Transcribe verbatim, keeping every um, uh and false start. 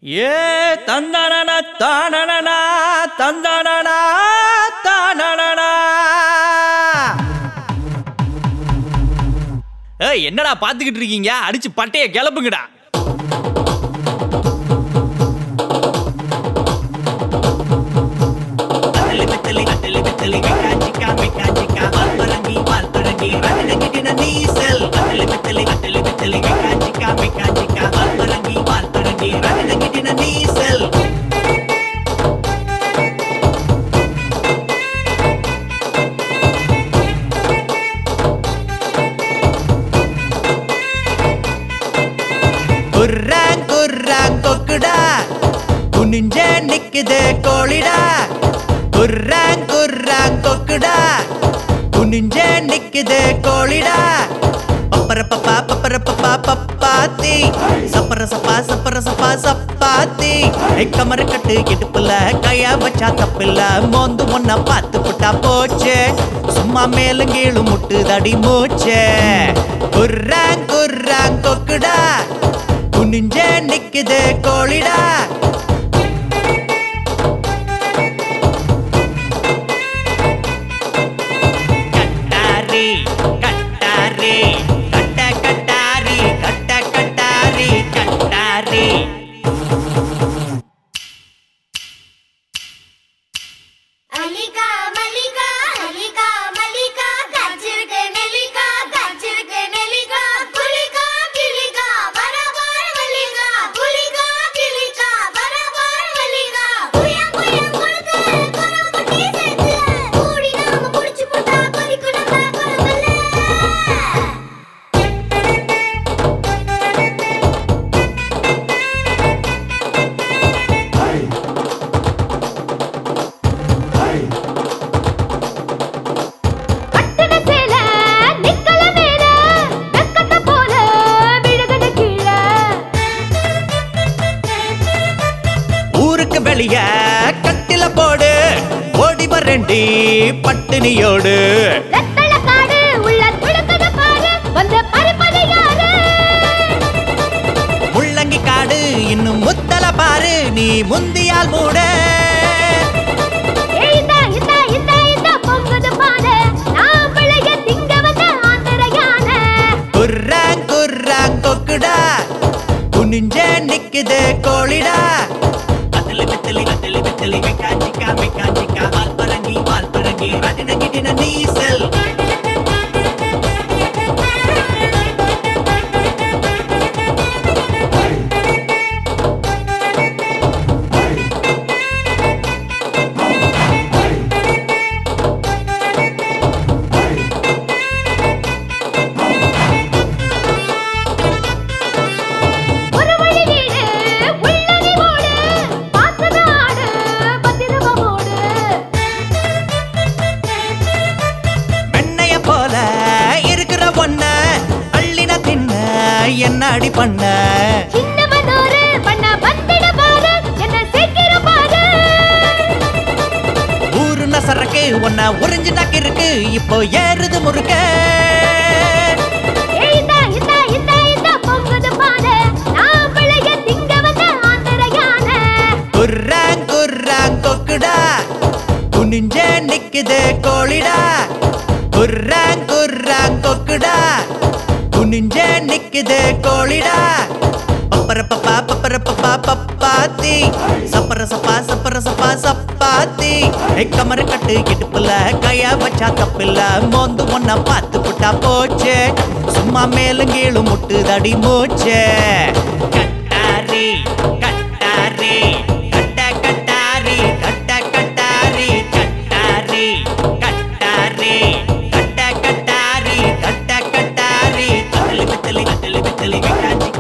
ஏ தந்தனனா தானனனா தந்தனனா தானனனா. ஏய் என்னடா பாத்துக்கிட்டு இருக்கீங்க? அடிச்சு பட்டைய கிளப்புங்கடா. குர்ராங் குர்ராங் கொக்குடா குனிஞ்சே நிக்குது கோழிடா. குர்ராங் குர்ராங் கொக்குடா குனிஞ்சே நிக்குது கோழிடா. பப்பர பப்பா பப்பர பப்பா பப்பாத்தி சப்பர சப்பா சப்பர சப்பா சப்பாத்தி. கமர கட்டு இடுப்புல கையா வச்சா தப்பில்ல. மோந்து ஒன்ன பார்த்து புட்டா போச்சே. சும்மா மேலும் கீழு முட்டு தடி மூச்சே. குர்ராங் குர்ராங் கொக்குடா குனிஞ்சே நிக்குது கோழிடா. கட்டாரி கட்டாரி கட்ட கட்டாரி கட்ட கட்டாரி கட்டாரி. அலிகா மல்லிகா அலிகா மல்லிகா காச்சிருக்கு நெல்லிகா காச்சிருக்கு நெல்லிகா குலிகா கிளிகா வரபார மல்லிகா குலிகா கிளிகா வரபார மல்லிகா. குயா குயா கொடுத்து கொரவட்டி சேர்த்து கூடி நாம புடிச்சு போட்டா கொதிக்கும் நம்ம கொரவல்ல. கட்டன சேல நிக்கல மேல நக்கத்த போல விழுகட கீழ. ஊருக்கு வெளிய கட்டில போடு ஓடி வரண்டி பட்டினியோடு. ரத்தள காடு உள்ள துளுக்கத பாரு வந்து பறிப்பது யாரு? முள்ளங்கி காடு இன்னும் முத்தல பாரு நீ முந்தியால் மூட. ஏய் இந்த இந்த இந்த இந்த பொங்குது பாரு நான் பிள்ளைய திங்க வந்த ஆந்திர யானை. குர்ராங் குர்ராங் கொக்குடா குனிஞ்சே நிக்குது கோழிடா. அத்தலி பித்தலி அத்தலி பித்தலி மெக்கானிக்கா மெக்கானிக்கா வால் பரங்கி வால் பரங்கி ரட்டின கிட்டின நீசல். ஒரு வழி வீடு உள்ளடி ஓடு பார்த்தது ஆடு பத்திரமா ஓடு. வெண்ணைய போல இருக்கிற பொண்ண அள்ளின தின்ன என்ன அடி பண்ண. சின்னவனோரு பண்ண பத்திட பாரு என்ன சீக்கிர பாரு. ஊருன சரக்கு உன்ன உறிஞ்சு நக்கிருக்கு இப்போ ஏறுது முறுக்க. ஏய் இந்த இந்த இந்த இந்த பொங்குது பாரு நான் பிள்ளைய திங்க வந்த ஆந்திர யானை. குர்ராங் குர்ராங் கொக்குடா குனிஞ்சே நிக்குது கோழிடா. குர்ராங் குர்ராங் கொக்குடா குனிஞ்சே நிக்குது கோழிடா. பப்பர பப்பா பப்பர பப்பா பப்பாத்தி சப்பர சப்பா சப்பர சப்பா சப்பாத்தி. கமர கட்டு இடுப்புல கையா வச்சா தப்பில்ல. மோந்து ஒன்ன பார்த்து புட்டா போச்சே. சும்மா மேலும் கீழு முட்டு தடி மூச்சே. கட்டாரி கட்டாரி கட்ட கட்டாரி கட்ட கட்டாரி கட்டாரி கட்டாரி கட்ட கட்டாரி கட்ட கட்டாரி. அத்தலி பித்தலி அத்தலி பித்தலி மெக்கானிக்கா